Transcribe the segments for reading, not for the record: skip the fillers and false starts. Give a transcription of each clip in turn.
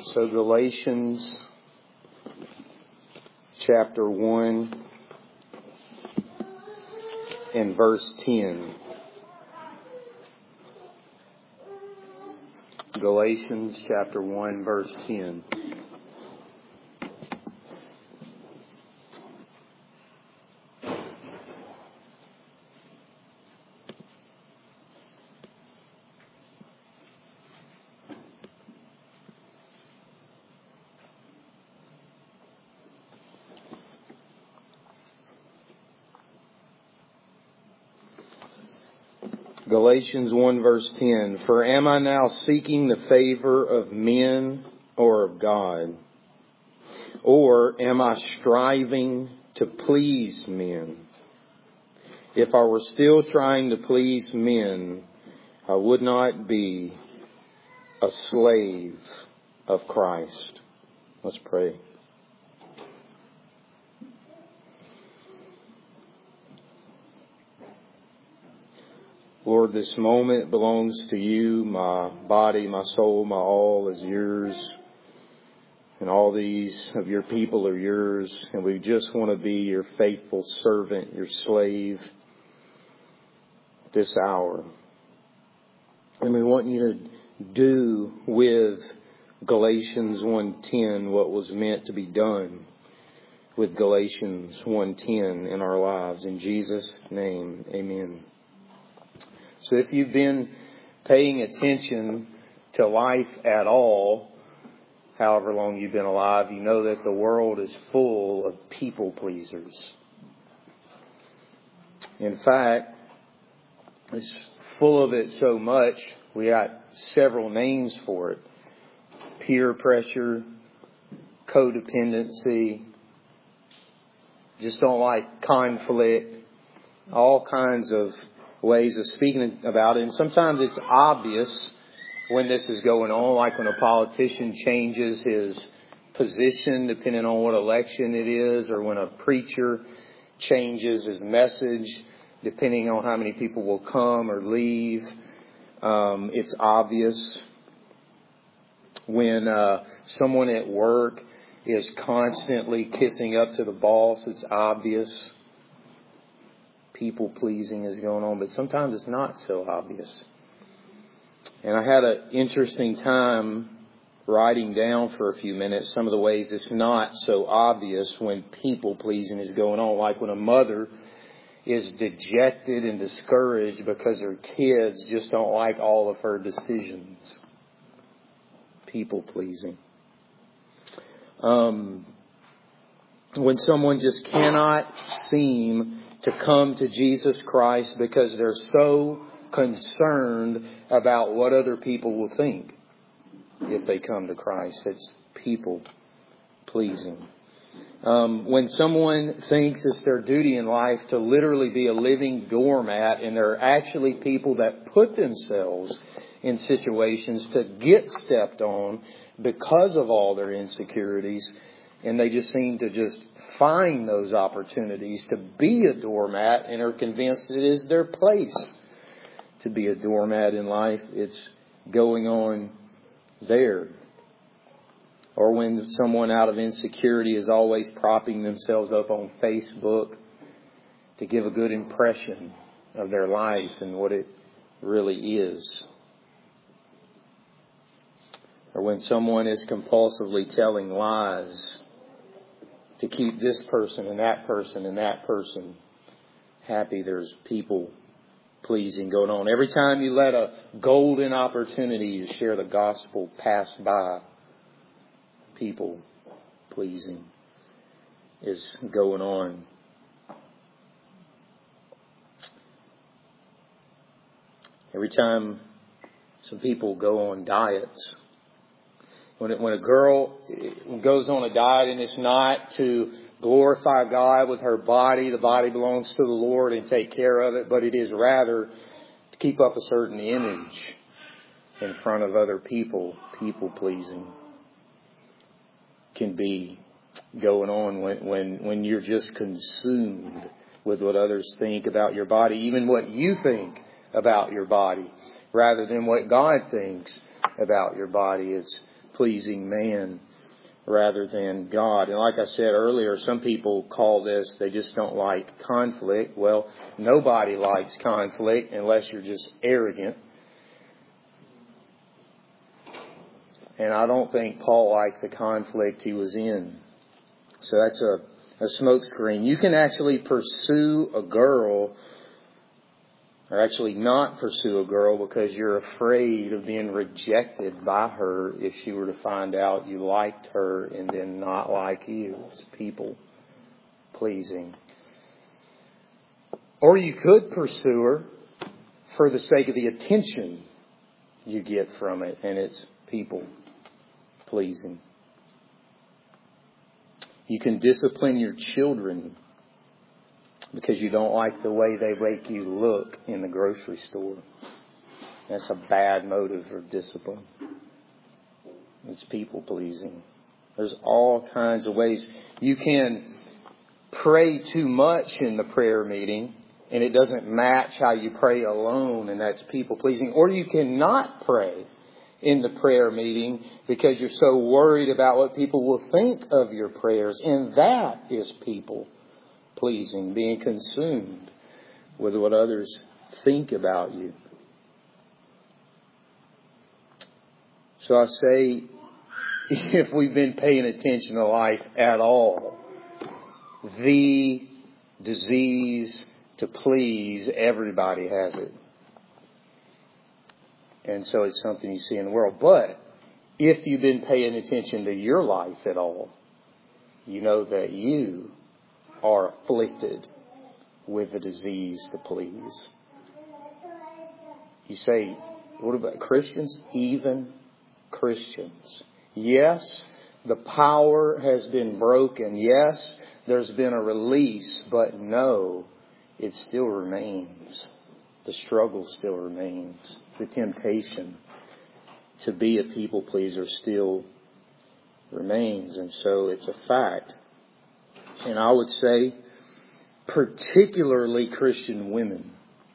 So Galatians chapter 1 and verse 10. Galatians chapter 1 verse 10. Galatians 1 verse 10. For am I now seeking the favor of men or of God? Or am I striving to please men? If I were still trying to please men, I would not be a slave of Christ. Let's pray. Lord, this moment belongs to you. My body, my soul, my all is yours. And all these of your people are yours. And we just want to be your faithful servant, your slave this hour. And we want you to do with Galatians 1:10 what was meant to be done with Galatians 1:10 in our lives. In Jesus' name, amen. So if you've been paying attention to life at all, however long you've been alive, you know that the world is full of people pleasers. In fact, it's full of it so much, we got several names for it. Peer pressure, codependency, just don't like conflict, all kinds of ways of speaking about it. And sometimes it's obvious when this is going on, like when a politician changes his position depending on what election it is, or when a preacher changes his message depending on how many people will come or leave. It's obvious when someone at work is constantly kissing up to the boss. It's obvious. People pleasing is going on, but sometimes it's not so obvious. And I had an interesting time writing down for a few minutes some of the ways it's not so obvious when people pleasing is going on. Like when a mother is dejected and discouraged because her kids just don't like all of her decisions. People pleasing. When someone just cannot seem to come to Jesus Christ because they're so concerned about what other people will think if they come to Christ. It's people pleasing. When someone thinks it's their duty in life to literally be a living doormat, and there are actually people that put themselves in situations to get stepped on because of all their insecurities, and they just seem to just find those opportunities to be a doormat and are convinced it is their place to be a doormat in life. It's going on there. Or when someone out of insecurity is always propping themselves up on Facebook to give a good impression of their life and what it really is. Or when someone is compulsively telling lies to keep this person and that person and that person happy. There's people pleasing going on. Every time you let a golden opportunity to share the gospel pass by, people pleasing is going on. Every time some people go on diets, when a girl goes on a diet and it's not to glorify God with her body, the body belongs to the Lord, and take care of it, but it is rather to keep up a certain image in front of other people. People pleasing can be going on when you're just consumed with what others think about your body, even what you think about your body, rather than what God thinks about your body. It's pleasing man rather than God. And like I said earlier, some people call this, they just don't like conflict. Well, nobody likes conflict unless you're just arrogant. And I don't think Paul liked the conflict he was in. So that's a smokescreen. You can actually pursue a girl, or actually not pursue a girl, because you're afraid of being rejected by her if she were to find out you liked her and then not like you. It's people pleasing. Or you could pursue her for the sake of the attention you get from it, and it's people pleasing. You can discipline your children because you don't like the way they make you look in the grocery store. That's a bad motive for discipline. It's people pleasing. There's all kinds of ways. You can pray too much in the prayer meeting and it doesn't match how you pray alone, and that's people pleasing. Or you cannot pray in the prayer meeting because you're so worried about what people will think of your prayers. And that is people pleasing, being consumed with what others think about you. So I say, if we've been paying attention to life at all, the disease to please, everybody has it. And so it's something you see in the world. But if you've been paying attention to your life at all, you know that you are afflicted with the disease to please. You say, what about Christians? Even Christians. Yes, the power has been broken. Yes, there's been a release. But no, it still remains. The struggle still remains. The temptation to be a people pleaser still remains. And so it's a fact. And I would say, particularly Christian women.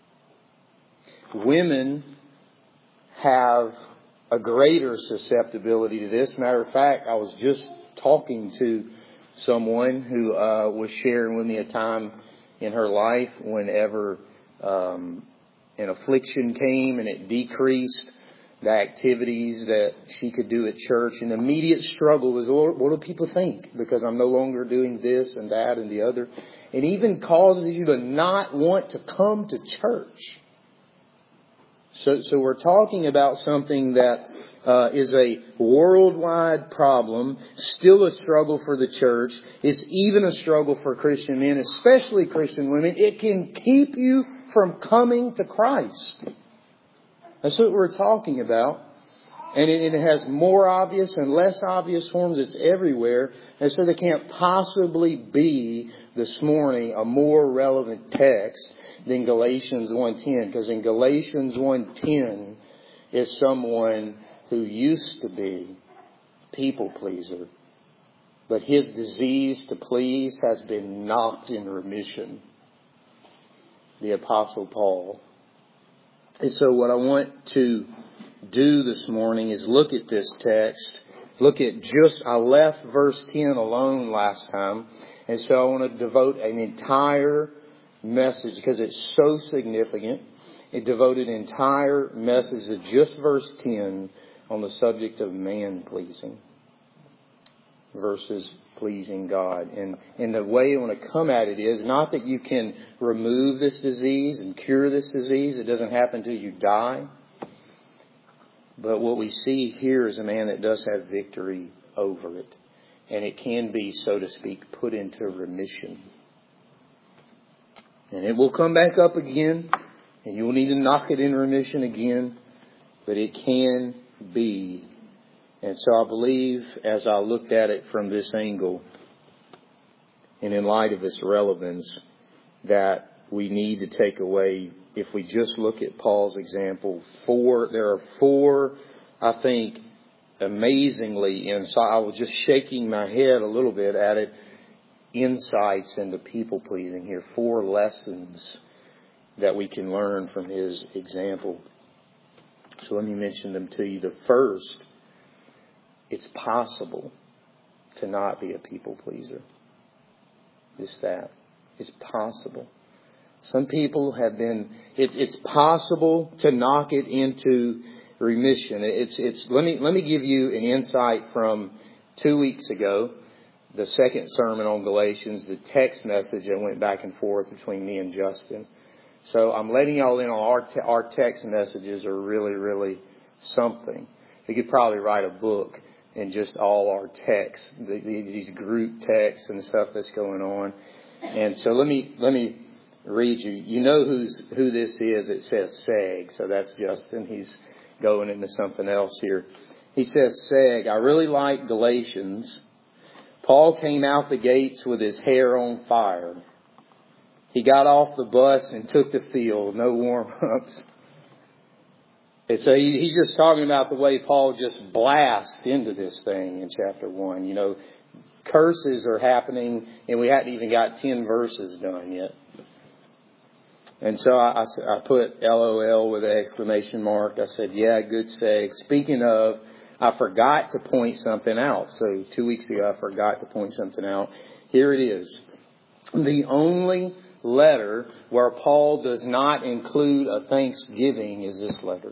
Women have a greater susceptibility to this. Matter of fact, I was just talking to someone who was sharing with me a time in her life whenever an affliction came and it decreased the activities that she could do at church. And the immediate struggle was, what do people think? Because I'm no longer doing this and that and the other. It even causes you to not want to come to church. So we're talking about something that is a worldwide problem, still a struggle for the church. It's even a struggle for Christian men, especially Christian women. It can keep you from coming to Christ. That's what we're talking about. And it has more obvious and less obvious forms. It's everywhere. And so there can't possibly be this morning a more relevant text than Galatians 1:10. Because in Galatians 1:10 is someone who used to be people pleaser. But his disease to please has been knocked in remission. The Apostle Paul. And so what I want to do this morning is look at this text. I left verse 10 alone last time. And so I want to devote an entire message, because it's so significant. It devoted an entire message to just verse 10 on the subject of man pleasing versus pleasing God. And the way I want to come at it is not that you can remove this disease and cure this disease. It doesn't happen until you die. But what we see here is a man that does have victory over it. And it can be, so to speak, put into remission. And it will come back up again. And you will need to knock it in remission again. But it can be. And so I believe, as I looked at it from this angle, and in light of its relevance, that we need to take away, if we just look at Paul's example, there are four, I think, amazingly insight. I was just shaking my head a little bit at it, insights into people pleasing here. 4 lessons that we can learn from his example. So let me mention them to you. The first it's possible to not be a people pleaser. Just that. It's possible. Some people have been, it's possible to knock it into remission. Let me give you an insight from 2 weeks ago, the second sermon on Galatians, the text message that went back and forth between me and Justin. So I'm letting y'all in on our text messages are really, really something. We could probably write a book in just all our texts, these group texts and stuff that's going on. And so let me read you. You know who this is. It says Seg. So that's Justin. He's going into something else here. He says, Seg, I really like Galatians. Paul came out the gates with his hair on fire. He got off the bus and took the field. No warm-ups. And so he's just talking about the way Paul just blasts into this thing in chapter 1. You know, curses are happening and we hadn't even got 10 verses done yet. And so I put LOL with an exclamation mark. I said, yeah, good seg. Speaking of, I forgot to point something out. So 2 weeks ago, I forgot to point something out. Here it is. The only letter where Paul does not include a thanksgiving is this letter.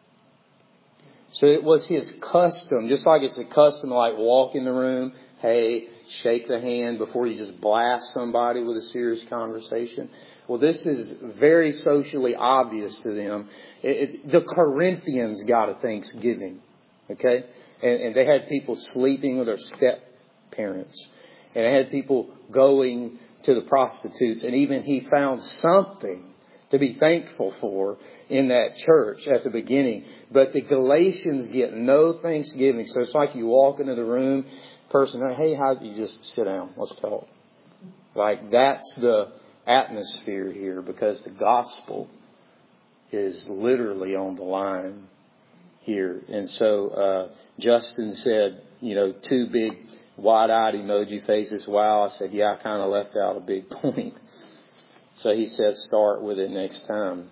So it was his custom, just like it's a custom to like walk in the room, hey, shake the hand before you just blast somebody with a serious conversation. Well, this is very socially obvious to them. The Corinthians got a Thanksgiving, okay? And they had people sleeping with their step-parents. And they had people going to the prostitutes. And even he found something to be thankful for in that church at the beginning. But the Galatians get no Thanksgiving. So it's like you walk into the room, person, hey, how do you just sit down? Let's talk. Like that's the atmosphere here because the gospel is literally on the line here. And so Justin said, you know, 2 big wide-eyed emoji faces. Wow. I said, yeah, I kind of left out a big point. So he says, start with it next time.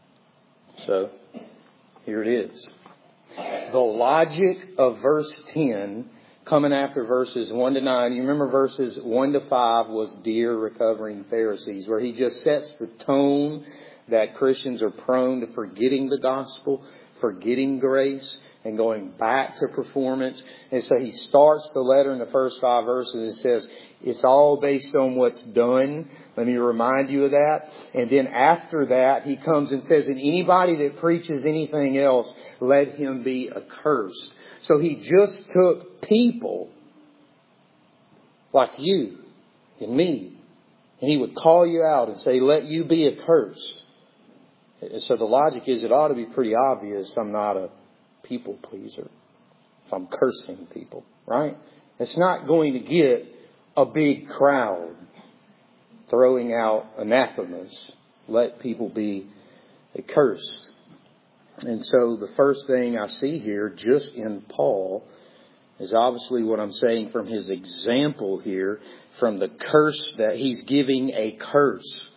So here it is. The logic of verse 10 coming after verses 1 to 9. You remember verses 1 to 5 was Dear Recovering Pharisees, where he just sets the tone that Christians are prone to forgetting the gospel, forgetting grace, and going back to performance. And so he starts the letter in the first 5 verses and says, it's all based on what's done. Let me remind you of that. And then after that, he comes and says, and anybody that preaches anything else, let him be accursed. So he just took people like you and me, and he would call you out and say, let you be accursed. And so the logic is it ought to be pretty obvious I'm not a people pleaser if I'm cursing people, right? It's not going to get a big crowd throwing out anathemas. Let people be accursed. And so the first thing I see here just in Paul is obviously what I'm saying from his example here, from the curse that he's giving a curse.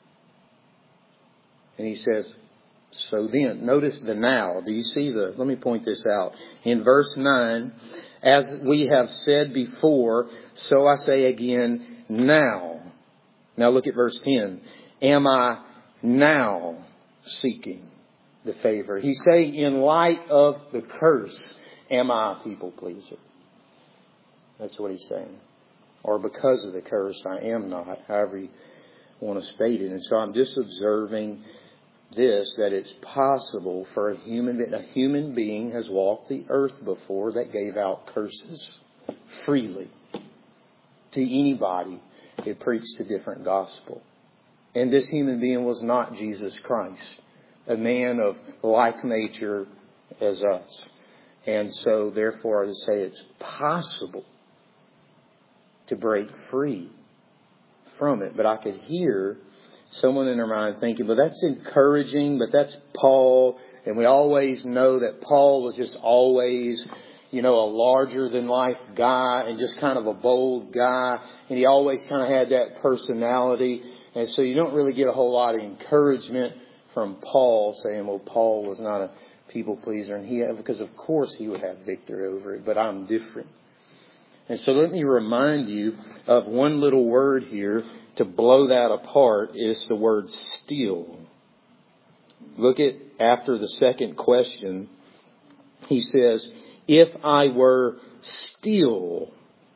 And he says, so then, notice the now. Do you see let me point this out. In verse 9, as we have said before, so I say again, now. Now look at verse 10. Am I now seeking the favor? He's saying in light of the curse, am I a people pleaser? That's what he's saying. Or because of the curse, I am not. However you want to state it. And so I'm just observing this, that it's possible for a human being has walked the earth before that gave out curses freely to anybody that preached a different gospel. And this human being was not Jesus Christ, a man of like nature as us. And so therefore I would say it's possible to break free from it. But I could hear someone in their mind thinking, but that's encouraging, but that's Paul. And we always know that Paul was just always, you know, a larger than life guy and just kind of a bold guy. And he always kind of had that personality. And so you don't really get a whole lot of encouragement from Paul saying, well, Paul was not a people pleaser, and because of course he would have victory over it, but I'm different. And so let me remind you of one little word here to blow that apart. Is the word still. Look at after the second question. He says, if I were still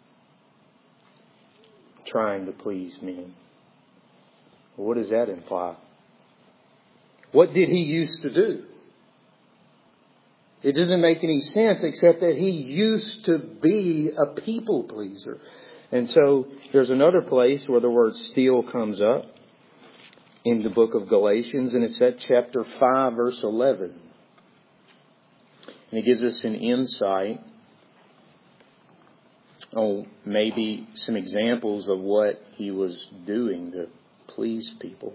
trying to please men. What does that imply? What did he used to do? It doesn't make any sense except that he used to be a people pleaser. And so there's another place where the word still comes up in the book of Galatians, and it's at chapter 5, verse 11. And it gives us an insight on maybe some examples of what he was doing to please people.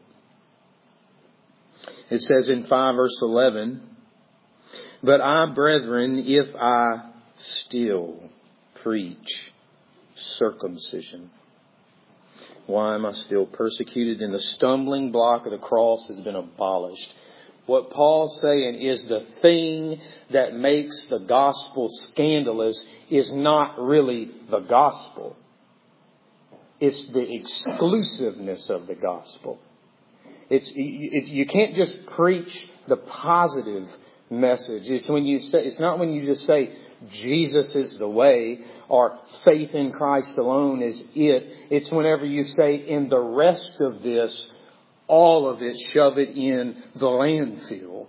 It says in 5 verse 11, but I, brethren, if I still preach circumcision, why am I still persecuted? And the stumbling block of the cross has been abolished. What Paul's saying is the thing that makes the gospel scandalous is not really the gospel. It's the exclusiveness of the gospel. You can't just preach the positive message. It's not when you just say Jesus is the way or faith in Christ alone is it. It's whenever you say in the rest of this, all of it, shove it in the landfill.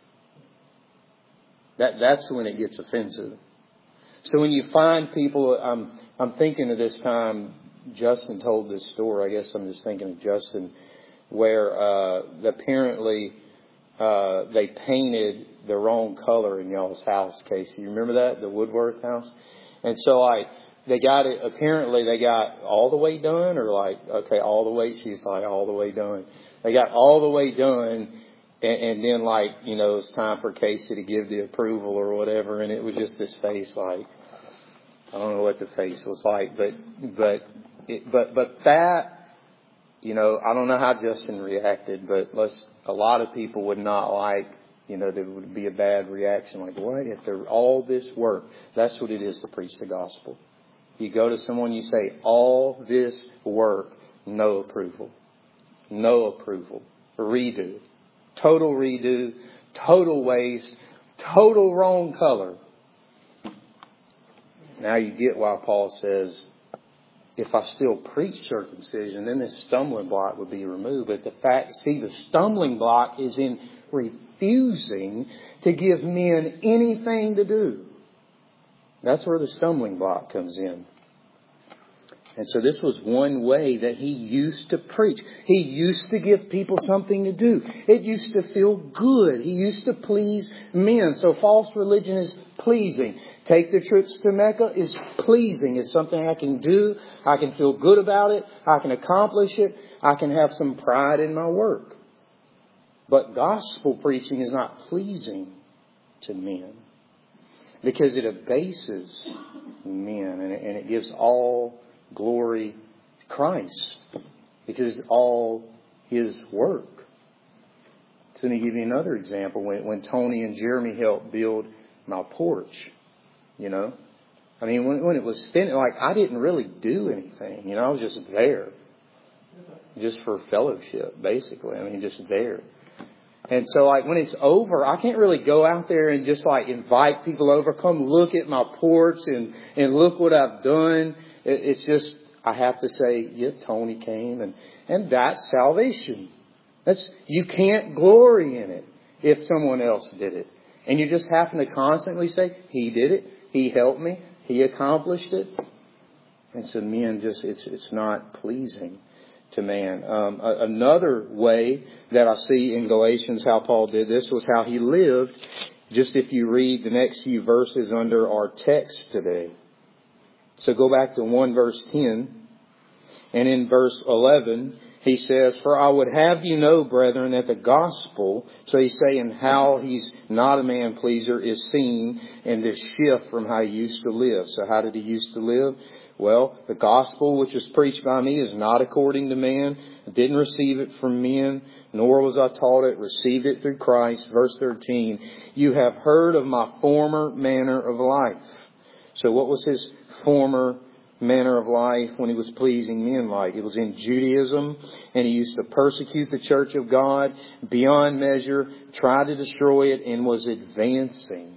That's when it gets offensive. So when you find people, I'm thinking of this time, Justin told this story. I guess I'm just thinking of Justin, where apparently they painted the wrong color in y'all's house, Casey. You remember that? The Woodworth house? And so they got it, apparently they got all the way done, or all the way, she's like, all the way done. They got all the way done, and then it's time for Casey to give the approval or whatever, and it was just this face I don't know what the face was like, but that, I don't know how Justin reacted, but a lot of people would not like, there would be a bad reaction, like, what? After all this work, that's what it is to preach the gospel. You go to someone, you say, all this work, no approval. No approval. Redo. Total redo. Total waste. Total wrong color. Now you get why Paul says, if I still preach circumcision, then this stumbling block would be removed. But the stumbling block is in refusing to give men anything to do. That's where the stumbling block comes in. And so this was one way that he used to preach. He used to give people something to do. It used to feel good. He used to please men. So false religion is pleasing. Take the trips to Mecca is pleasing. It's something I can do. I can feel good about it. I can accomplish it. I can have some pride in my work. But gospel preaching is not pleasing to men, because it abases men and it gives all glory to Christ, because it's all His work. So let me give you another example. When Tony and Jeremy helped build my porch, when it was finished, I didn't really do anything. I was just there, just for fellowship, basically. Just there. And so when it's over, I can't really go out there and just invite people over, come look at my porch and look what I've done. It's just, I have to say, yeah, Tony came and that's salvation. You can't glory in it if someone else did it. And you just happen to constantly say, he did it, he helped me, he accomplished it. And so men it's not pleasing to man. Another way that I see in Galatians how Paul did this was how he lived. Just if you read the next few verses under our text today. So go back to 1 verse 10. And in verse 11, He says, "For I would have you know, brethren, that the gospel," so he's saying how he's not a man pleaser, "is seen in this shift from how he used to live." So how did he used to live? Well, the gospel which was preached by me is not according to man. I didn't receive it from men, nor was I taught it, received it through Christ. Verse 13, "You have heard of my former manner of life." So what was his former manner of life when he was pleasing men like? It was in Judaism, and he used to persecute the church of God beyond measure, tried to destroy it, and was advancing.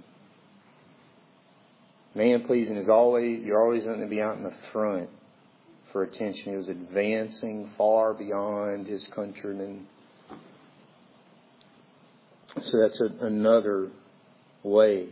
Man pleasing is always, you're always going to be out in the front for attention. He was advancing far beyond his countrymen. So that's another way.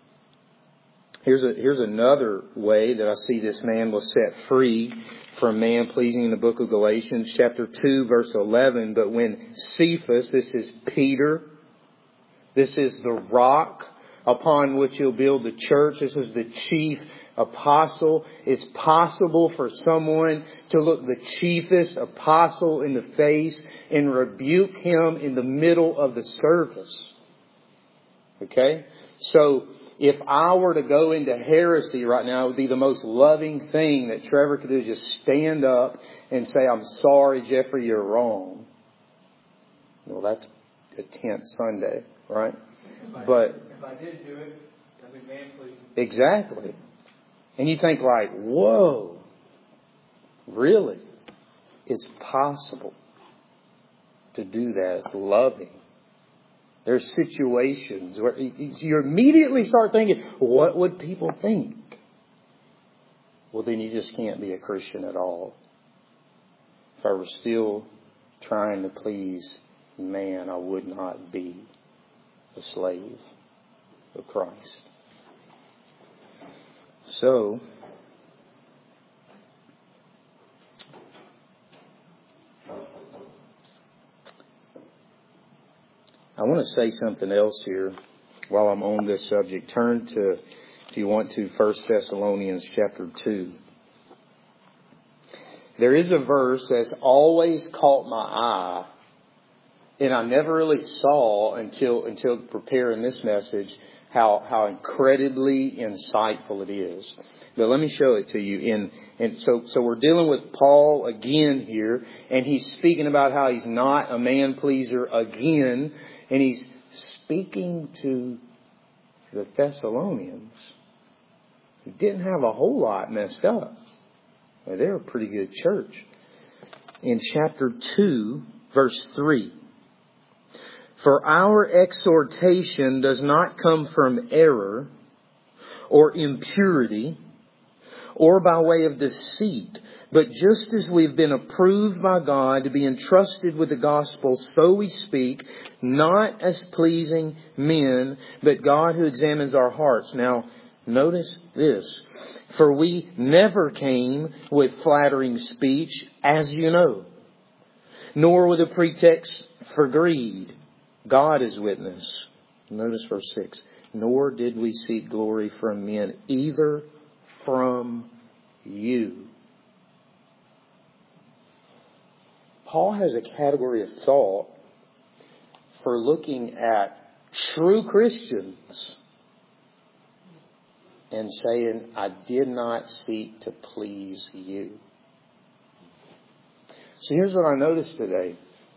Here's another way that I see this man was set free from man pleasing in the book of Galatians, chapter 2, verse 11. "But when Cephas," this is Peter, this is the rock upon which he'll build the church. This is the chief apostle. It's possible for someone to look the chiefest apostle in the face and rebuke him in the middle of the service. Okay? So, if I were to go into heresy right now, it would be the most loving thing that Trevor could do, is just stand up and say, "I'm sorry, Jeffrey, you're wrong." Well, that's a 10th Sunday, right? But if I did do it, that'd be man pleasing. Exactly. And you think like, whoa, really? It's possible to do that. It's loving. There's situations where you immediately start thinking, what would people think? Well, then you just can't be a Christian at all. If I were still trying to please man, I would not be a slave of Christ. So, I want to say something else here while I'm on this subject. Turn to, if you want to, 1 Thessalonians chapter 2. There is a verse that's always caught my eye, and I never really saw until preparing this message how incredibly insightful it is. But let me show it to you. So we're dealing with Paul again here, and he's speaking about how he's not a man pleaser again, and he's speaking to the Thessalonians who didn't have a whole lot messed up. Well, they're a pretty good church. In chapter 2, verse 3. "For our exhortation does not come from error or impurity or by way of deceit, but just as we've been approved by God to be entrusted with the gospel, so we speak, not as pleasing men, but God who examines our hearts." Now, notice this. "For we never came with flattering speech, as you know, nor with a pretext for greed. God is witness." Notice verse 6. "Nor did we seek glory from men, either from you." Paul has a category of thought for looking at true Christians and saying, "I did not seek to please you." So here's what I noticed today.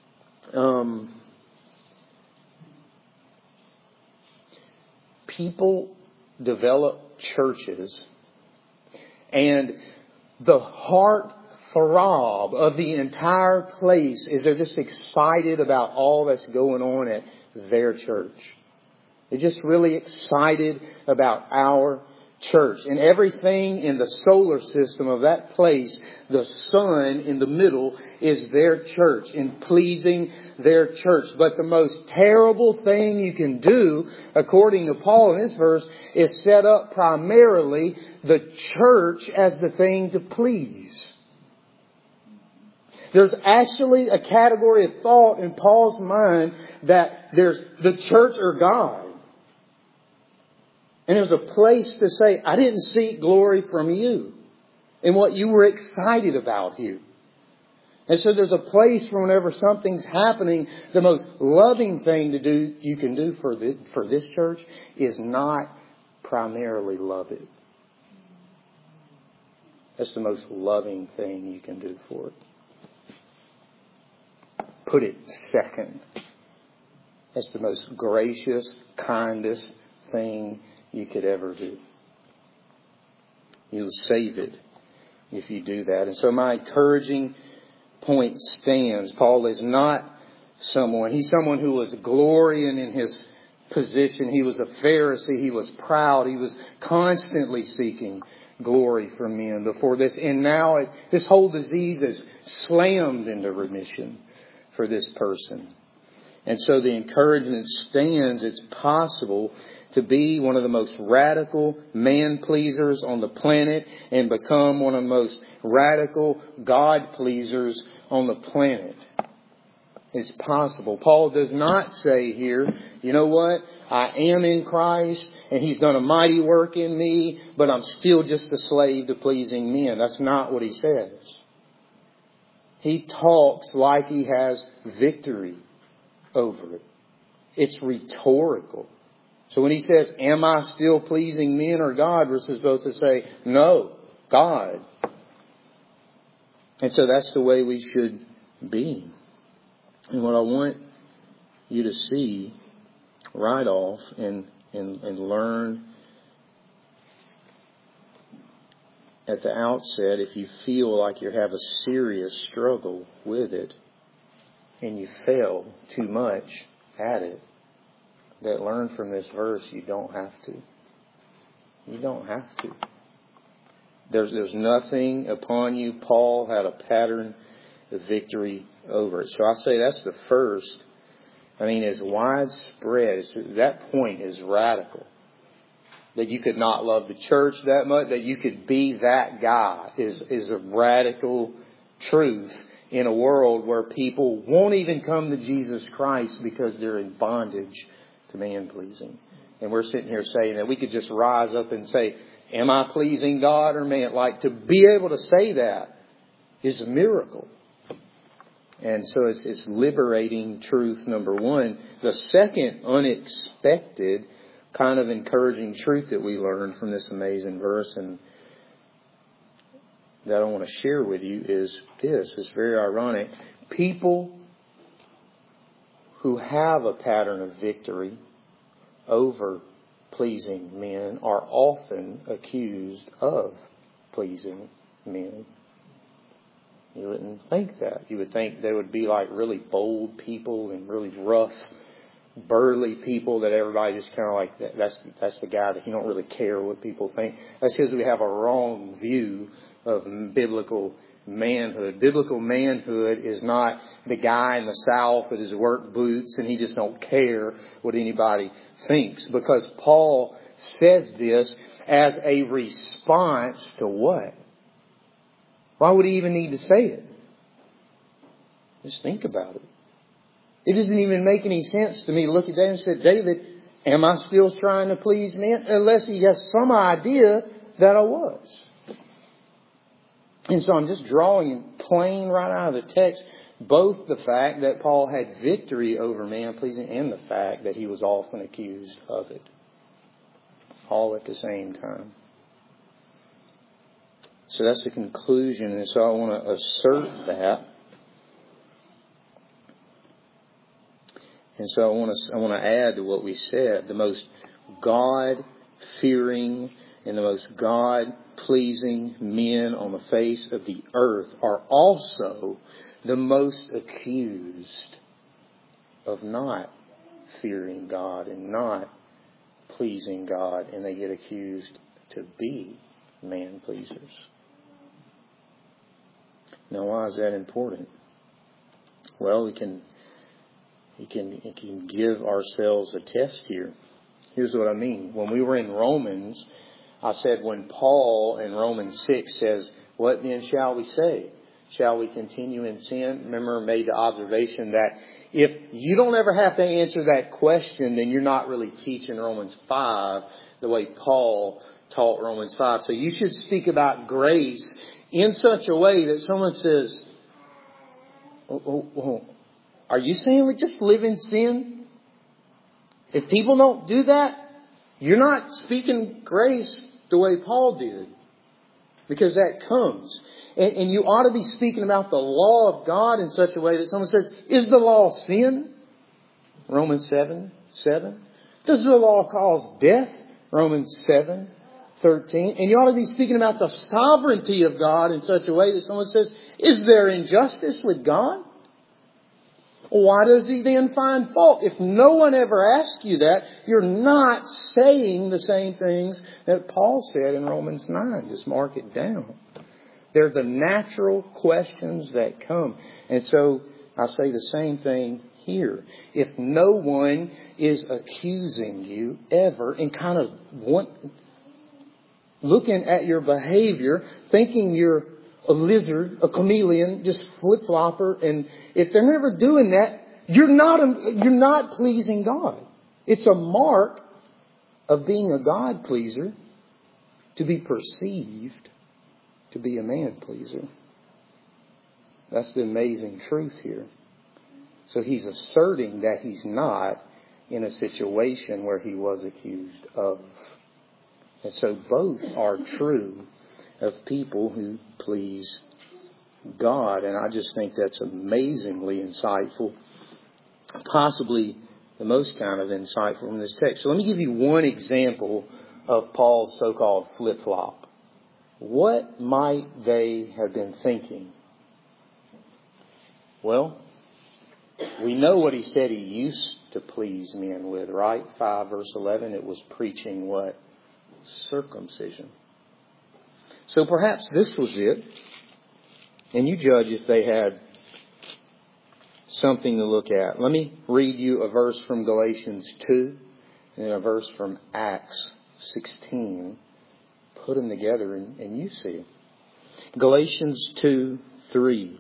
People develop churches, and the heart throb of the entire place is they're just excited about all that's going on at their church. They're just really excited about our church. And everything in the solar system of that place, the sun in the middle, is their church and pleasing their church. But the most terrible thing you can do, according to Paul in this verse, is set up primarily the church as the thing to please. There's actually a category of thought in Paul's mind that there's the church or God. And there's a place to say, "I didn't seek glory from you and what you were excited about here." And so there's a place for whenever something's happening, the most loving thing to do you can do for this church is not primarily love it. That's the most loving thing you can do for it. Put it second. That's the most gracious, kindest thing you could ever do. You'll save it if you do that. And so my encouraging point stands. Paul is not he's someone who was glorying in his position. He was a Pharisee. He was proud. He was constantly seeking glory from men before this. And now this whole disease is slammed into remission for this person. And so the encouragement stands. It's possible to be one of the most radical man-pleasers on the planet and become one of the most radical God-pleasers on the planet. It's possible. Paul does not say here, you know what? I am in Christ and He's done a mighty work in me, but I'm still just a slave to pleasing men. That's not what he says. He talks like he has victory over it. It's rhetorical. So when he says, am I still pleasing men or God? We're supposed to say, no, God. And so that's the way we should be. And what I want you to see right off and learn at the outset, if you feel like you have a serious struggle with it and you fail too much at it, that learn from this verse, you don't have to. You don't have to. There's nothing upon you. Paul had a pattern of victory over it. So I say that's the first. I mean, it's widespread. That point is radical. That you could not love the church that much, that you could be that guy is a radical truth in a world where people won't even come to Jesus Christ because they're in bondage to man-pleasing. And we're sitting here saying that we could just rise up and say, am I pleasing God or man? Like, to be able to say that is a miracle. And so it's liberating truth, number one. The second unexpected kind of encouraging truth that we learned from this amazing verse and that I want to share with you is this. It's very ironic. People who have a pattern of victory over pleasing men are often accused of pleasing men. You wouldn't think that. You would think they would be like really bold people and really rough, burly people that everybody just kind of like, that's the guy that you don't really care what people think. That's because we have a wrong view of biblical manhood. Biblical manhood is not the guy in the South with his work boots and he just don't care what anybody thinks. Because Paul says this as a response to what? Why would he even need to say it? Just think about it. It doesn't even make any sense to me to look at that and say, David, am I still trying to please men? Unless he has some idea that I was. And so I'm just drawing plain right out of the text both the fact that Paul had victory over man-pleasing and the fact that he was often accused of it. All at the same time. So that's the conclusion. And so I want to assert that. And so I want to add to what we said. The most God-fearing and the most God-pleasing men on the face of the earth are also the most accused of not fearing God and not pleasing God. And they get accused to be man-pleasers. Now, why is that important? Well, we can give ourselves a test here. Here's what I mean. When we were in Romans, I said when Paul in Romans 6 says, what then shall we say? Shall we continue in sin? Remember, I made the observation that if you don't ever have to answer that question, then you're not really teaching Romans 5 the way Paul taught Romans 5. So you should speak about grace in such a way that someone says, Are you saying we just live in sin? If people don't do that, you're not speaking grace the way Paul did. Because that comes. And you ought to be speaking about the law of God in such a way that someone says, is the law sin? Romans 7:7. Does the law cause death? Romans 7:13. And you ought to be speaking about the sovereignty of God in such a way that someone says, is there injustice with God? Why does He then find fault? If no one ever asks you that, you're not saying the same things that Paul said in Romans 9. Just mark it down. They're the natural questions that come. And so I say the same thing here. If no one is accusing you ever and kind of looking at your behavior, thinking you're a lizard, a chameleon, just flip-flopper, and if they're never doing that, you're not pleasing God. It's a mark of being a God pleaser to be perceived to be a man pleaser. That's the amazing truth here. So he's asserting that he's not in a situation where he was accused of. And so both are true of people who please God. And I just think that's amazingly insightful. Possibly the most kind of insightful in this text. So let me give you one example of Paul's so-called flip-flop. What might they have been thinking? Well, we know what he said he used to please men with, right? 5 verse 11, it was preaching what? Circumcision. So perhaps this was it. And you judge if they had something to look at. Let me read you a verse from Galatians 2 and a verse from Acts 16. Put them together and you see. Galatians 2:3.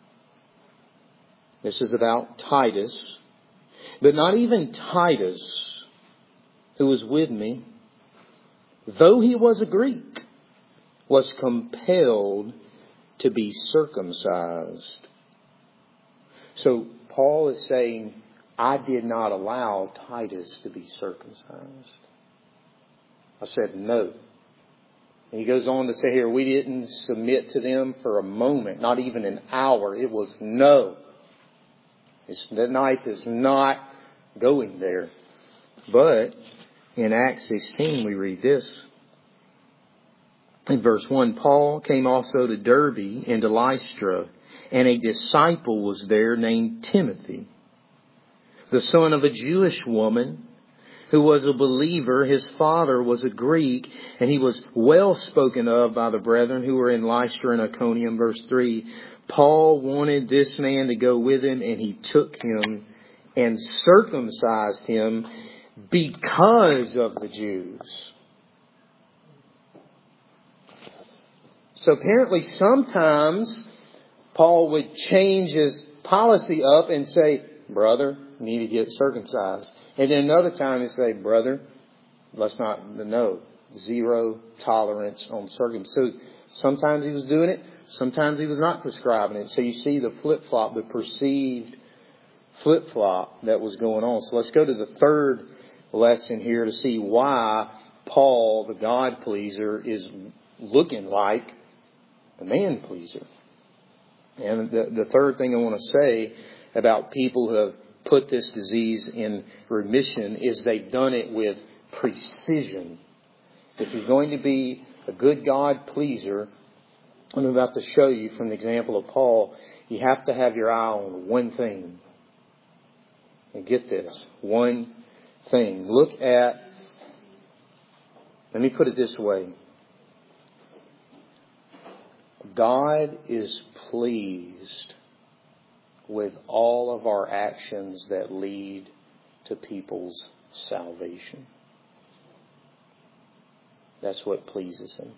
This is about Titus. But not even Titus, who was with me, though he was a Greek, was compelled to be circumcised. So Paul is saying, I did not allow Titus to be circumcised. I said no. And he goes on to say here, we didn't submit to them for a moment, not even an hour. It was no. The knife is not going there. But in Acts 16 we read this. In verse 1, Paul came also to Derbe and to Lystra, and a disciple was there named Timothy, the son of a Jewish woman who was a believer. His father was a Greek, and he was well spoken of by the brethren who were in Lystra and Iconium. Verse 3, Paul wanted this man to go with him, and he took him and circumcised him because of the Jews. So apparently sometimes Paul would change his policy up and say, brother, you need to get circumcised. And then another time he'd say, brother, let's not, no, zero tolerance on circumcision. So sometimes he was doing it, sometimes he was not prescribing it. So you see the flip-flop, the perceived flip-flop that was going on. So let's go to the third lesson here to see why Paul, the God pleaser, is looking like the man pleaser. And the third thing I want to say about people who have put this disease in remission is they've done it with precision. If you're going to be a good God pleaser, I'm about to show you from the example of Paul, you have to have your eye on one thing. And get this, one thing. Look at, let me put it this way. God is pleased with all of our actions that lead to people's salvation. That's what pleases Him.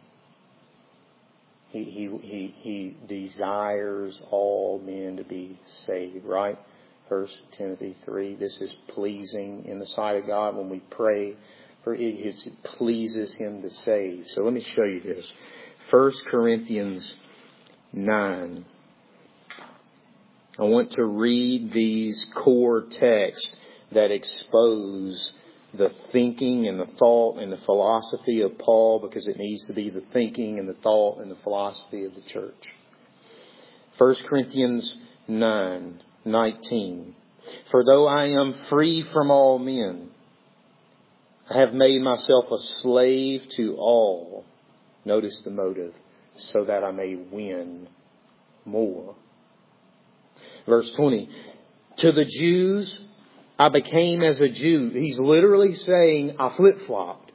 He desires all men to be saved, right? 1 Timothy 3. This is pleasing in the sight of God when we pray, for it pleases Him to save. So let me show you this. 1 Corinthians 9. I want to read these core texts that expose the thinking and the thought and the philosophy of Paul, because it needs to be the thinking and the thought and the philosophy of the church. 1 Corinthians 9:19. For though I am free from all men, I have made myself a slave to all. Notice the motive. So that I may win more. Verse 20. To the Jews, I became as a Jew. He's literally saying, I flip-flopped.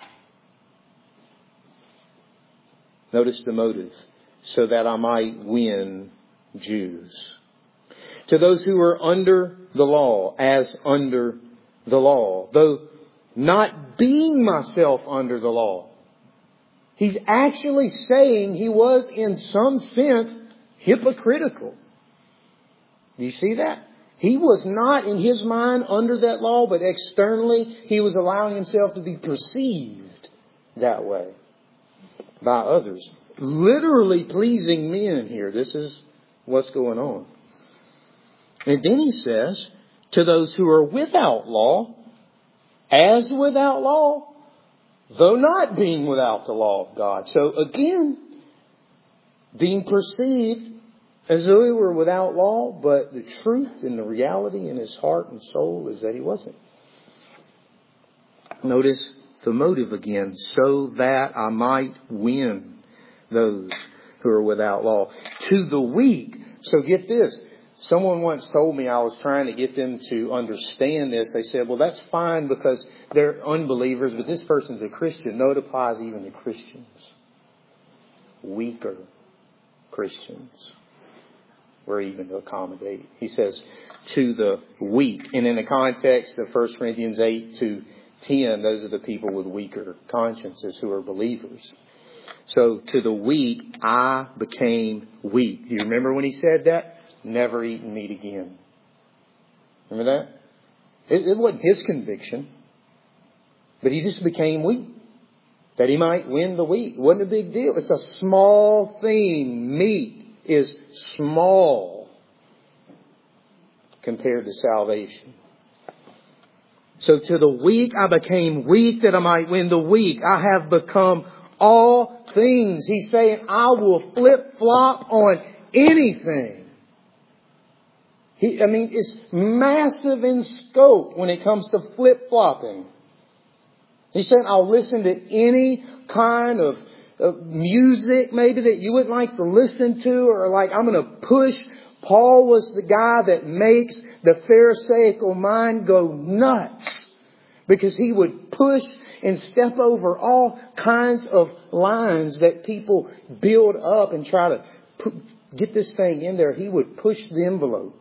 Notice the motive. So that I might win Jews. To those who are under the law, as under the law. Though not being myself under the law. He's actually saying he was in some sense hypocritical. Do you see that? He was not in his mind under that law, but externally he was allowing himself to be perceived that way by others. Literally pleasing men here. This is what's going on. And then he says, to those who are without law, as without law, though not being without the law of God. So again, being perceived as though he were without law, but the truth and the reality in his heart and soul is that he wasn't. Notice the motive again, so that I might win those who are without law. To the weak. So get this. Someone once told me, I was trying to get them to understand this. They said, well, that's fine because they're unbelievers, but this person's a Christian. No, it applies even to Christians. Weaker Christians. We're even to accommodate. He says, to the weak. And in the context of 1 Corinthians 8-10, those are the people with weaker consciences who are believers. So to the weak, I became weak. Do you remember when he said that? Never eaten meat again. Remember that? It wasn't his conviction. But he just became weak. That he might win the weak. It wasn't a big deal. It's a small thing. Meat is small compared to salvation. So to the weak, I became weak that I might win the weak. I have become all things. He's saying, I will flip-flop on anything. It's massive in scope when it comes to flip-flopping. He said, I'll listen to any kind of music maybe that you would like to listen to, or like I'm going to push. Paul was the guy that makes the Pharisaical mind go nuts, because he would push and step over all kinds of lines that people build up and try to get this thing in there. He would push the envelope.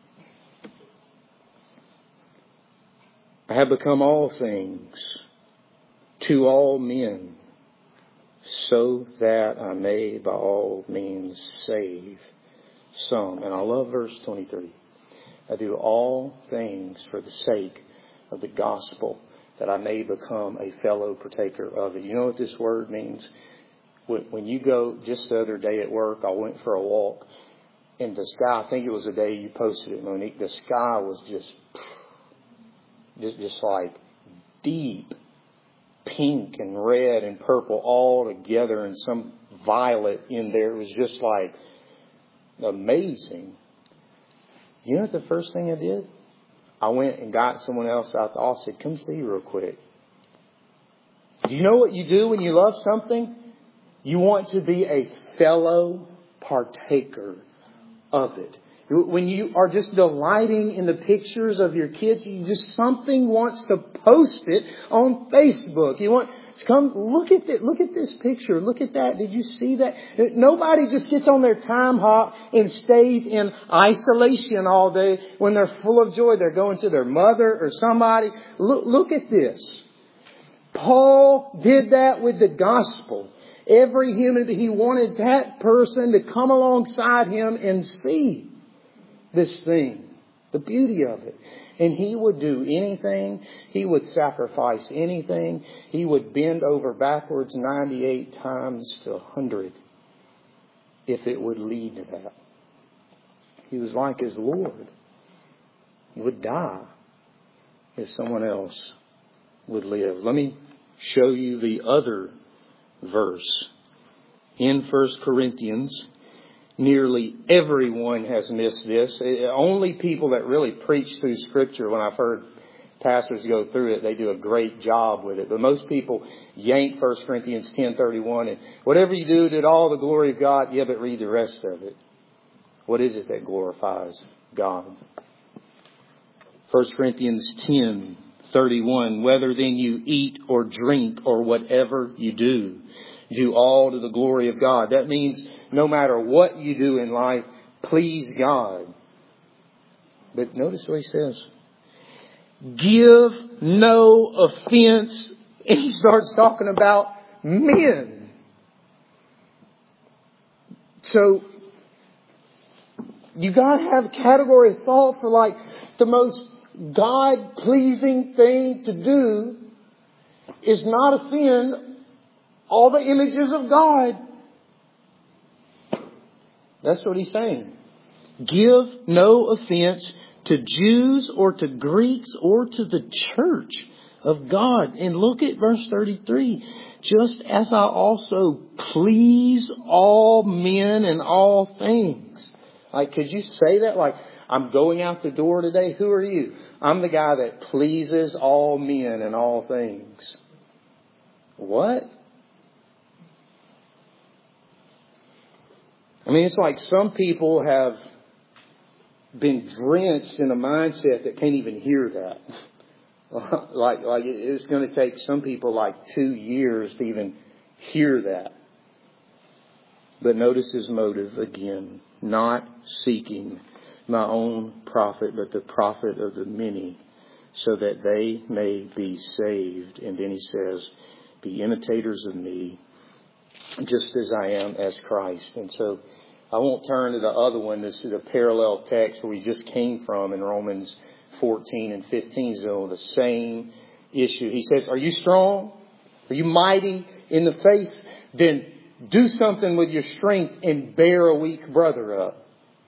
I have become all things to all men, so that I may by all means save some. And I love verse 23. I do all things for the sake of the gospel, that I may become a fellow partaker of it. You know what this word means? When you go, just the other day at work, I went for a walk, and the sky, I think it was the day you posted it, Monique, the sky was just like deep pink and red and purple all together, and some violet in there. It was just like amazing. You know what the first thing I did? I went and got someone else out the office. Said, come see real quick. Do you know what you do when you love something? You want to be a fellow partaker of it. When you are just delighting in the pictures of your kids, something wants to post it on Facebook. You want to come, look at this picture. Look at that. Did you see that? Nobody just gets on their time hop and stays in isolation all day when they're full of joy. They're going to their mother or somebody. Look at this. Paul did that with the gospel. Every human, he wanted that person to come alongside him and see this thing, the beauty of it. And he would do anything. He would sacrifice anything. He would bend over backwards 98 times to 100 if it would lead to that. He was like his Lord. He would die if someone else would live. Let me show you the other verse. In 1 Corinthians, nearly everyone has missed this. Only people that really preach through Scripture, when I've heard pastors go through it, they do a great job with it. But most people yank 1 Corinthians 10:31 and whatever you do to all the glory of God, yeah, but read the rest of it. What is it that glorifies God? 1 Corinthians 10:31, whether then you eat or drink or whatever you do all to the glory of God. That means no matter what you do in life, please God. But notice what he says. Give no offense. And he starts talking about men. So you got to have a category of thought for like the most God-pleasing thing to do is not offend all the images of God. That's what he's saying. Give no offense to Jews or to Greeks or to the church of God. And look at verse 33. Just as I also please all men in all things. Like, could you say that? Like, I'm going out the door today. Who are you? I'm the guy that pleases all men in all things. What? I mean, it's like some people have been drenched in a mindset that can't even hear that. like it's going to take some people like 2 years to even hear that. But notice his motive again. Not seeking my own profit, but the profit of the many, so that they may be saved. And then he says, be imitators of me, just as I am as Christ. And so I won't turn to the other one. This is a parallel text where we just came from in Romans 14 and 15. So the same issue. He says, are you strong? Are you mighty in the faith? Then do something with your strength and bear a weak brother up.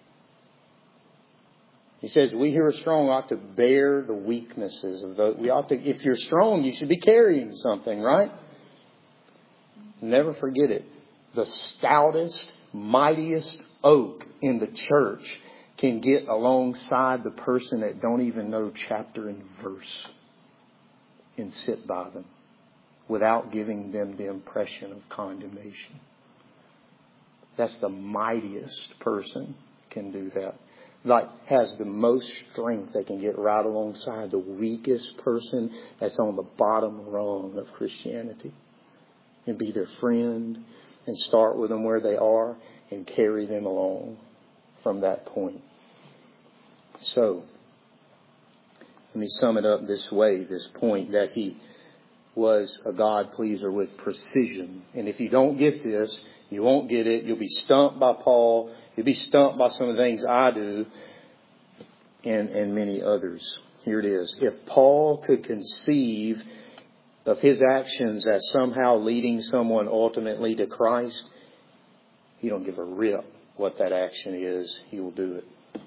He says, we who are strong ought to bear the weaknesses of those. We ought to, if you're strong, you should be carrying something, right? Never forget it. The stoutest, mightiest oak in the church can get alongside the person that don't even know chapter and verse and sit by them without giving them the impression of condemnation. That's the mightiest person can do that. Like, has the most strength. They can get right alongside the weakest person that's on the bottom rung of Christianity and be their friend and start with them where they are and carry them along from that point. So, let me sum it up this way, this point that he was a God pleaser with precision. And if you don't get this, you won't get it. You'll be stumped by Paul. You'll be stumped by some of the things I do and many others. Here it is. If Paul could conceive of his actions as somehow leading someone ultimately to Christ, he don't give a rip what that action is. He will do it.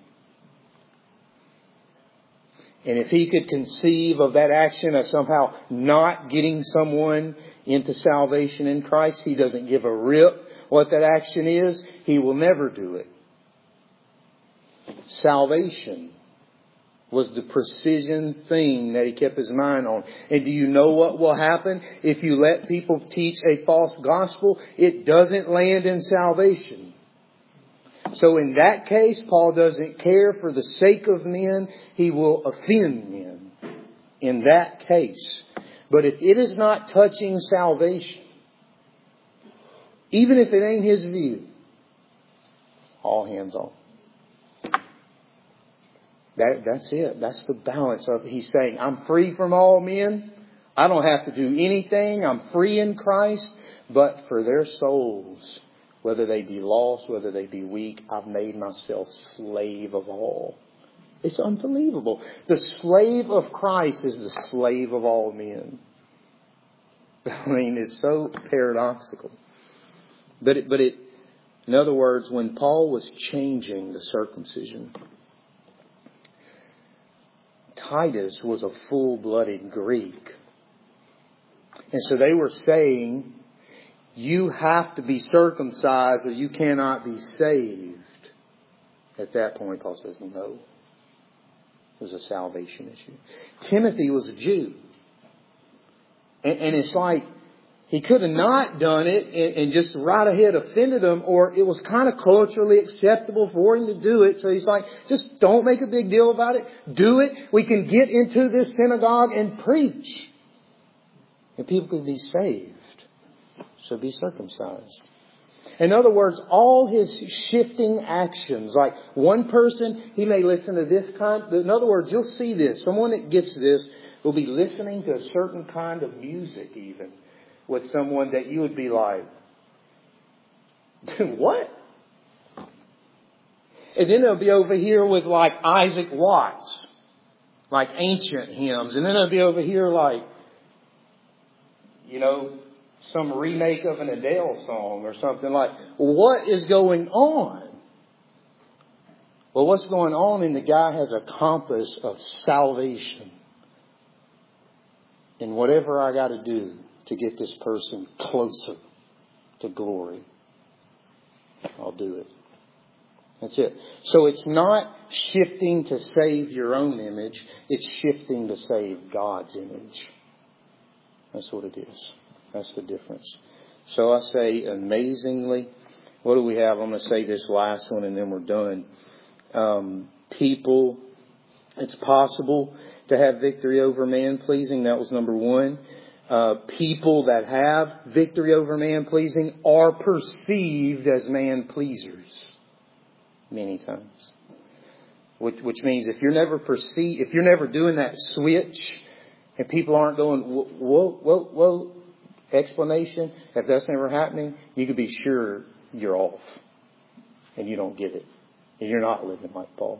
And if he could conceive of that action as somehow not getting someone into salvation in Christ, he doesn't give a rip what that action is. He will never do it. Salvation was the precision thing that he kept his mind on. And do you know what will happen if you let people teach a false gospel? It doesn't land in salvation. So in that case, Paul doesn't care for the sake of men. He will offend men in that case. But if it is not touching salvation, even if it ain't his view, all hands on. That's it. That's the balance of, he's saying, I'm free from all men. I don't have to do anything. I'm free in Christ. But for their souls, whether they be lost, whether they be weak, I've made myself slave of all. It's unbelievable. The slave of Christ is the slave of all men. I mean, it's so paradoxical. But it In other words, when Paul was changing the circumcision, Titus was a full-blooded Greek. And so they were saying, you have to be circumcised or you cannot be saved. At that point, Paul says, no. It was a salvation issue. Timothy was a Jew. And it's like, he could have not done it and just right ahead offended them, or it was kind of culturally acceptable for him to do it. So he's like, just don't make a big deal about it. Do it. We can get into this synagogue and preach. And people could be saved. So be circumcised. In other words, all his shifting actions, like one person, he may listen to this kind. In other words, you'll see this. Someone that gets this will be listening to a certain kind of music even with someone that you would be like, what? And then they'll be over here with like Isaac Watts, like ancient hymns. And then they'll be over here like, some remake of an Adele song or something like, what is going on? Well, what's going on in the guy has a compass of salvation. And whatever I got to do to get this person closer to glory, I'll do it. That's it. So it's not shifting to save your own image. It's shifting to save God's image. That's what it is. That's the difference. So I say amazingly, what do we have? I'm going to say this last one and then we're done. People, it's possible to have victory over man-pleasing. That was number one. People that have victory over man-pleasing are perceived as man-pleasers many times. Which means if you're never doing that switch and people aren't going, whoa, explanation, if that's never happening, you can be sure you're off and you don't get it. And you're not living like Paul.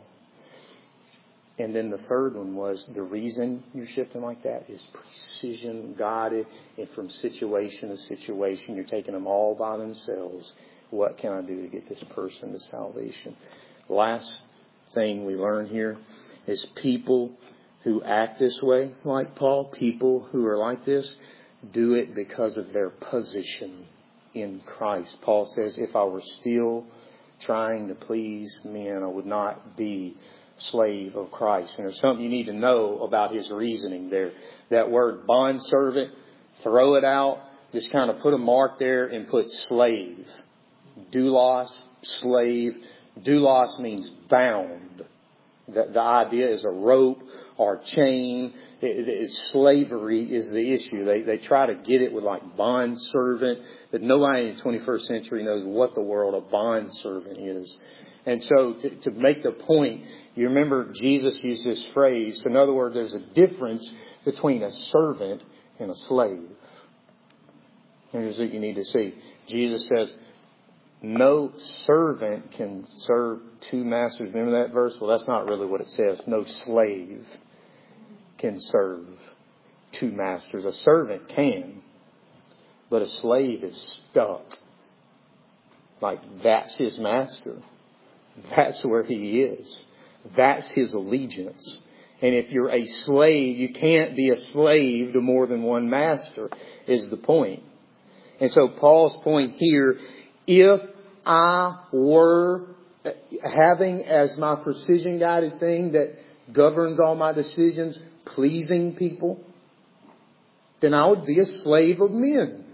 And then the third one was the reason you're shifting like that is precision guided, and from situation to situation, you're taking them all by themselves. What can I do to get this person to salvation? Last thing we learn here is people who act this way, like Paul, people who are like this, do it because of their position in Christ. Paul says, if I were still trying to please men, I would not be slave of Christ. And there's something you need to know about his reasoning there. That word bondservant, throw it out. Just kind of put a mark there and put slave. Doulos, slave. Doulos means bound. The idea is a rope or chain. Slavery is the issue. They try to get it with like bondservant, but nobody in the 21st century knows what the world a bondservant is. And so to make the point, you remember Jesus used this phrase. In other words, there's a difference between a servant and a slave. Here's what you need to see. Jesus says, no servant can serve two masters. Remember that verse? Well, that's not really what it says. No slave can serve two masters. A servant can, but a slave is stuck. Like that's his master. That's where he is. That's his allegiance. And if you're a slave, you can't be a slave to more than one master, is the point. And so Paul's point here, if I were having as my precision guided thing that governs all my decisions, pleasing people, then I would be a slave of men.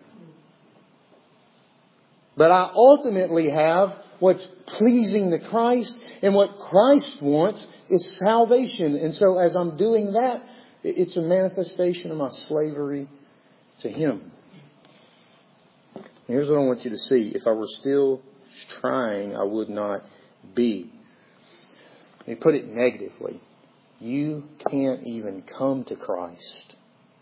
But I ultimately have what's pleasing to Christ, and what Christ wants is salvation. And so as I'm doing that, it's a manifestation of my slavery to Him. Here's what I want you to see. If I were still trying, I would not be. Let me put it negatively. You can't even come to Christ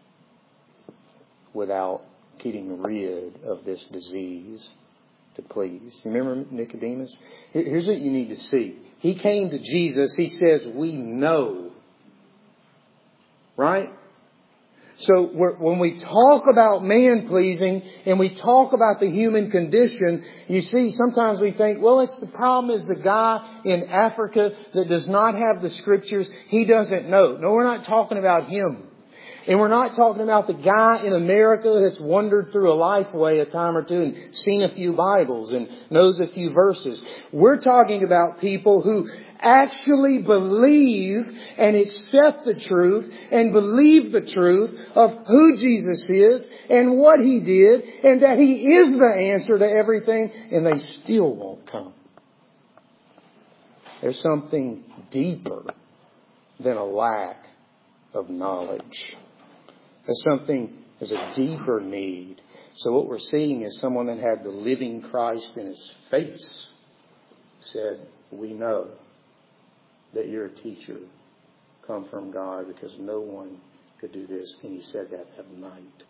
without getting rid of this disease to please. You remember Nicodemus? Here's what you need to see. He came to Jesus. He says, we know. Right? So when we talk about man-pleasing and we talk about the human condition, you see, sometimes we think, well, it's the problem is the guy in Africa that does not have the Scriptures. He doesn't know. No, we're not talking about him. And we're not talking about the guy in America that's wandered through a Lifeway a time or two and seen a few Bibles and knows a few verses. We're talking about people who actually believe and accept the truth and believe the truth of who Jesus is and what He did and that He is the answer to everything, and they still won't come. There's something deeper than a lack of knowledge. There's a deeper need. So what we're seeing is someone that had the living Christ in his face said, we know that you're a teacher come from God because no one could do this. And he said that at night.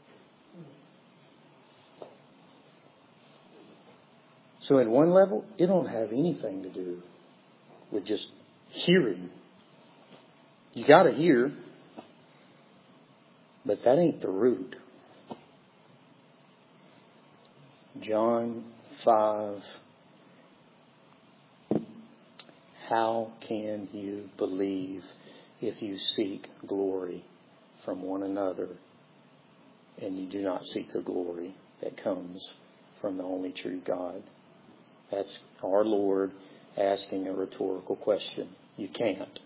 So at one level, it don't have anything to do with just hearing. You got to hear. But that ain't the root. John 5. How can you believe if you seek glory from one another and you do not seek the glory that comes from the only true God? That's our Lord asking a rhetorical question. You can't.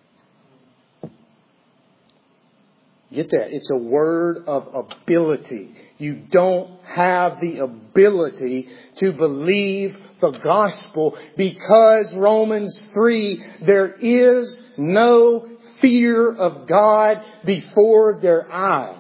Get that? It's a word of ability. You don't have the ability to believe the gospel because Romans 3, there is no fear of God before their eyes.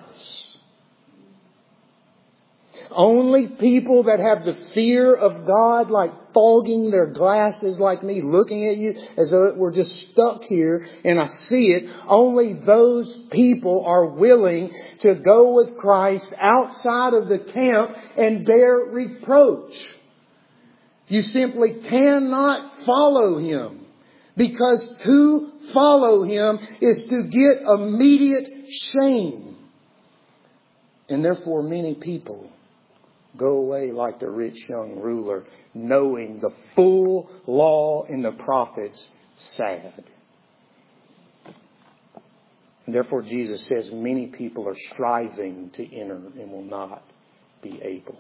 Only people that have the fear of God, like fogging their glasses like me, looking at you as though we're just stuck here and I see it, only those people are willing to go with Christ outside of the camp and bear reproach. You simply cannot follow Him, because to follow Him is to get immediate shame. And therefore many people go away like the rich young ruler, knowing the full law and the prophets, sad. And therefore Jesus says many people are striving to enter and will not be able.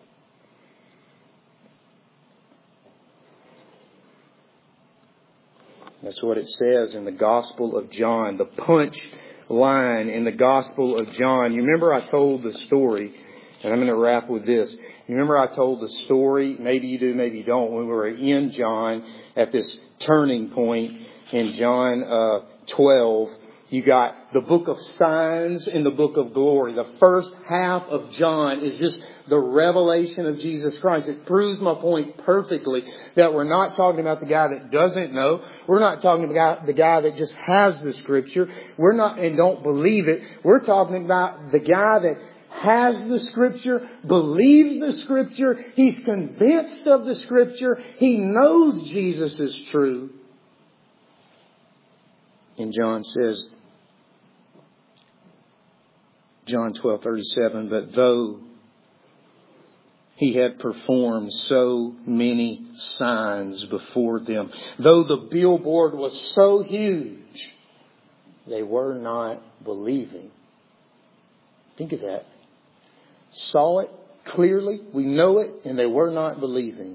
That's what it says in the Gospel of John, the punch line in the Gospel of John. You remember I told the story, and I'm going to wrap with this. You remember I told the story, maybe you do, maybe you don't, when we were in John at this turning point in John 12. You got the book of signs and the book of glory. The first half of John is just the revelation of Jesus Christ. It proves my point perfectly that we're not talking about the guy that doesn't know. We're not talking about the guy that just has the Scripture. We're not and don't believe it. We're talking about the guy that has the Scripture, believes the Scripture. He's convinced of the Scripture. He knows Jesus is true. And John says, John 12:37, but though He had performed so many signs before them, though the billboard was so huge, they were not believing. Think of that. Saw it clearly, we know it, and they were not believing.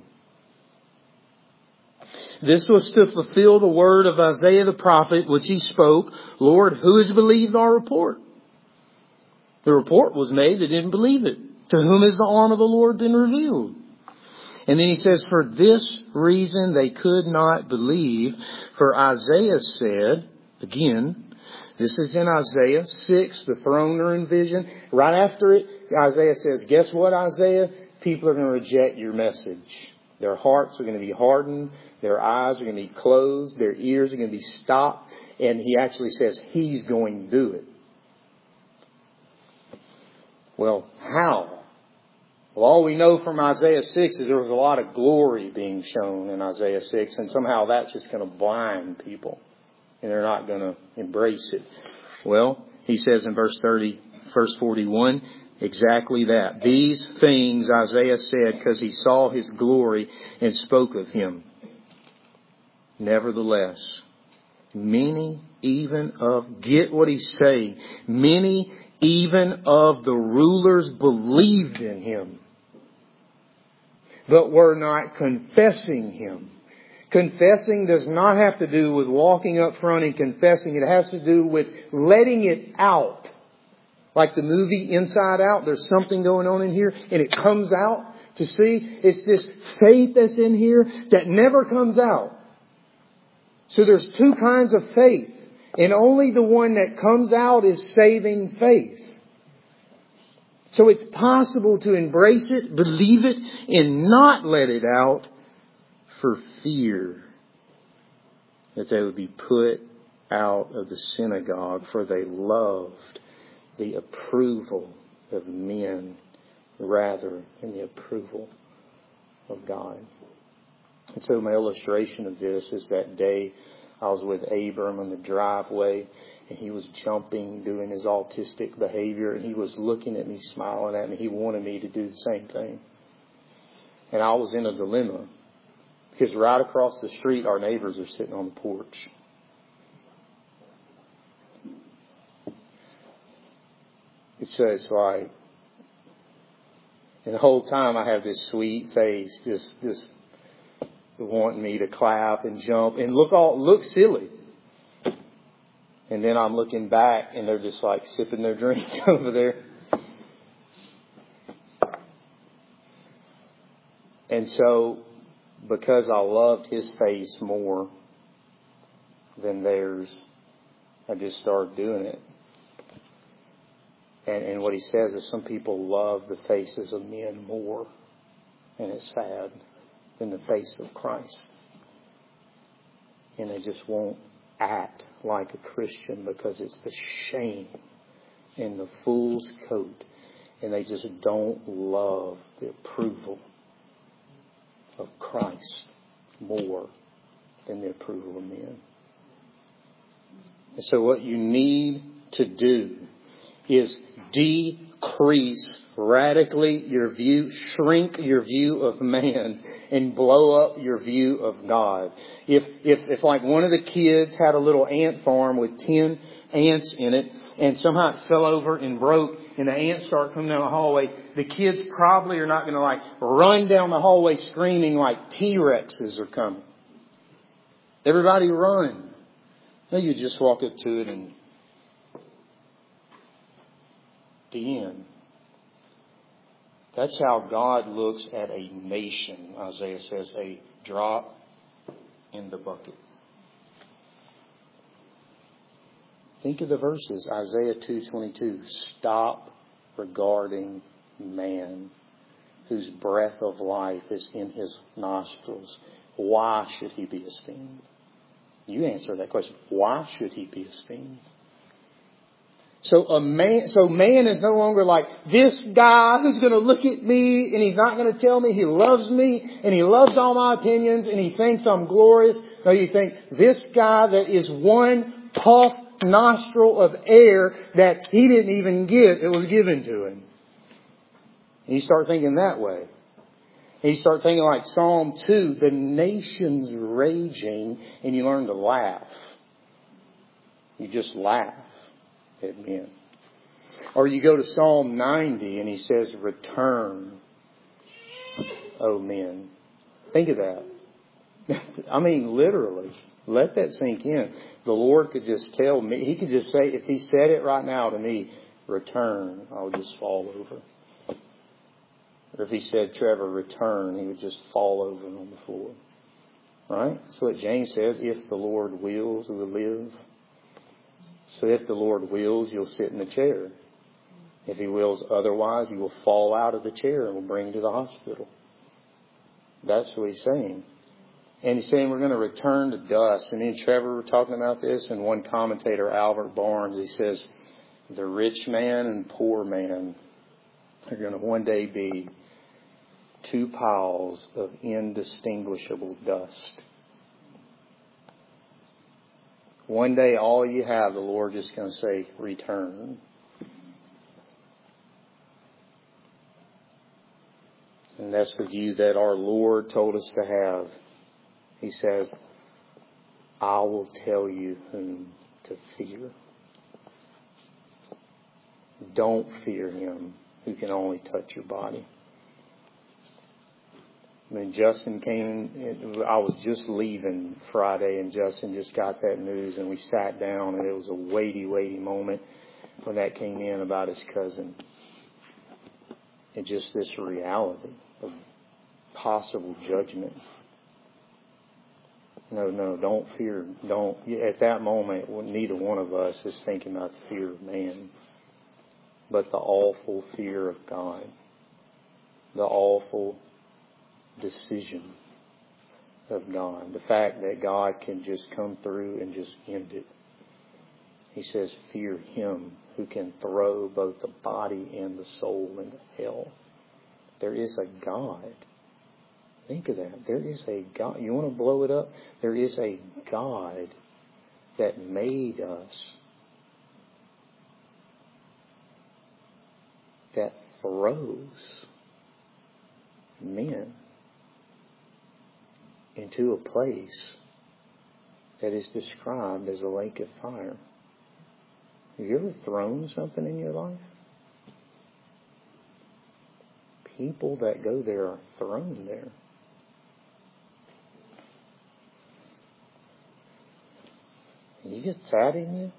This was to fulfill the word of Isaiah the prophet, which he spoke, Lord, who has believed our report? The report was made, they didn't believe it. To whom has the arm of the Lord been revealed? And then he says, for this reason they could not believe. For Isaiah said, again, this is in Isaiah 6, the throne room vision. Right after it, Isaiah says, guess what, Isaiah? People are going to reject your message. Their hearts are going to be hardened. Their eyes are going to be closed. Their ears are going to be stopped. And he actually says He's going to do it. Well, how? Well, all we know from Isaiah 6 is there was a lot of glory being shown in Isaiah 6. And somehow that's just going to blind people. And they're not going to embrace it. Well, he says in verse 30, Verse 41, exactly that. These things Isaiah said because he saw his glory and spoke of him. Nevertheless, many even of, get what he's saying, many even of the rulers believed in him, but were not confessing him. Confessing does not have to do with walking up front and confessing. It has to do with letting it out. Like the movie Inside Out, there's something going on in here and it comes out to see. It's this faith that's in here that never comes out. So there's two kinds of faith. And only the one that comes out is saving faith. So it's possible to embrace it, believe it, and not let it out for fear that they would be put out of the synagogue, for they loved the approval of men rather than the approval of God. And so my illustration of this is that day I was with Abram on the driveway, and he was jumping, doing his autistic behavior, and he was looking at me, smiling at me. He wanted me to do the same thing. And I was in a dilemma, because right across the street, our neighbors are sitting on the porch. It's like, and the whole time I have this sweet face, just wanting me to clap and jump and look silly. And then I'm looking back and they're just like sipping their drink over there. And so, because I loved his face more than theirs, I just started doing it. And what he says is some people love the faces of men more, and it's sad, than the face of Christ. And they just won't act like a Christian because it's the shame and the fool's coat. And they just don't love the approval of Christ more than the approval of men. And so what you need to do is decrease radically your view, shrink your view of man, and blow up your view of God. If like one of the kids had a little ant farm with 10 ants in it, and somehow it fell over and broke, and the ants start coming down the hallway, the kids probably are not going to like run down the hallway screaming like T-Rexes are coming. Everybody run. No, you just walk up to it and the end. That's how God looks at a nation. Isaiah says, a drop in the bucket. Think of the verses. Isaiah 2:22. Stop regarding man, whose breath of life is in his nostrils. Why should he be esteemed? You answer that question. Why should he be esteemed? So man is no longer like this guy who's going to look at me and he's not going to tell me he loves me and he loves all my opinions and he thinks I'm glorious. No, you think this guy that is one puff nostril of air that he didn't even get, it was given to him. And you start thinking that way. And you start thinking like Psalm 2, the nation's raging, and you learn to laugh. You just laugh at men. Or you go to Psalm 90 and he says, return, O men. Think of that. I mean, literally. Let that sink in. The Lord could just tell me, he could just say, if he said it right now to me, return, I'll just fall over. Or if he said, Trevor, return, he would just fall over on the floor. Right? That's what James says, if the Lord wills, we will live. So if the Lord wills, you'll sit in the chair. If he wills otherwise, you will fall out of the chair and will bring you to the hospital. That's what he's saying. And he's saying we're going to return to dust. And me and Trevor were talking about this, and one commentator, Albert Barnes, he says, the rich man and poor man are going to one day be two piles of indistinguishable dust. One day, all you have, the Lord just going to say, return. And that's the view that our Lord told us to have. He said, I will tell you whom to fear. Don't fear him who can only touch your body. When Justin came, I was just leaving Friday, and Justin just got that news, and we sat down, and it was a weighty, weighty moment when that came in about his cousin. And just this reality of possible judgment. No, don't fear. Don't. At that moment, neither one of us is thinking about the fear of man, but the awful fear of God. The awful decision of God. The fact that God can just come through and just end it. He says, fear him who can throw both the body and the soul into hell. There is a God. Think of that. There is a God. You want to blow it up? There is a God that made us, that throws men into a place that is described as a lake of fire. Have you ever thrown something in your life? People that go there are thrown there. You get that in you,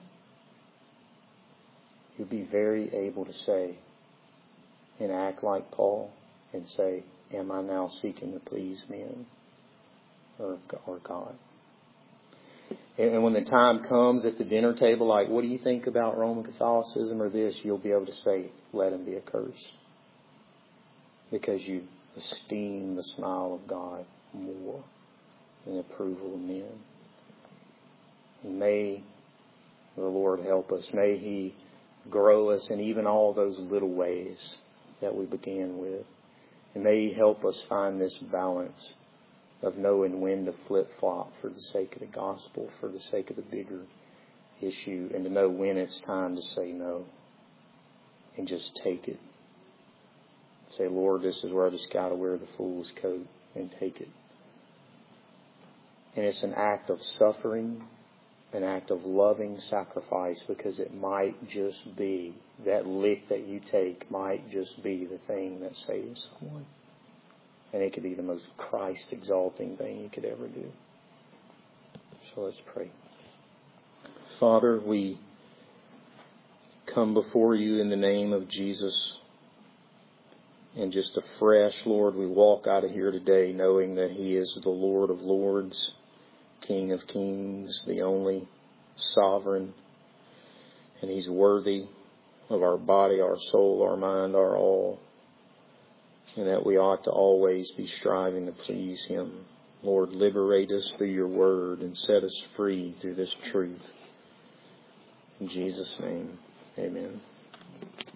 you'll be very able to say and act like Paul and say, am I now seeking to please men or God? And when the time comes at the dinner table, like, what do you think about Roman Catholicism or this? You'll be able to say, let him be accursed. Because you esteem the smile of God more than the approval of men. And may the Lord help us. May he grow us in even all those little ways that we began with. And may he help us find this balance of knowing when to flip-flop for the sake of the gospel, for the sake of the bigger issue, and to know when it's time to say no and just take it. Say, Lord, this is where I just got to wear the fool's coat and take it. And it's an act of suffering, an act of loving sacrifice, because it might just be, that lick that you take might just be the thing that saves someone. And it could be the most Christ-exalting thing you could ever do. So let's pray. Father, we come before you in the name of Jesus. And just afresh, Lord, we walk out of here today knowing that he is the Lord of lords, King of kings, the only sovereign. And he's worthy of our body, our soul, our mind, our all. And that we ought to always be striving to please him. Lord, liberate us through your word and set us free through this truth. In Jesus' name, amen.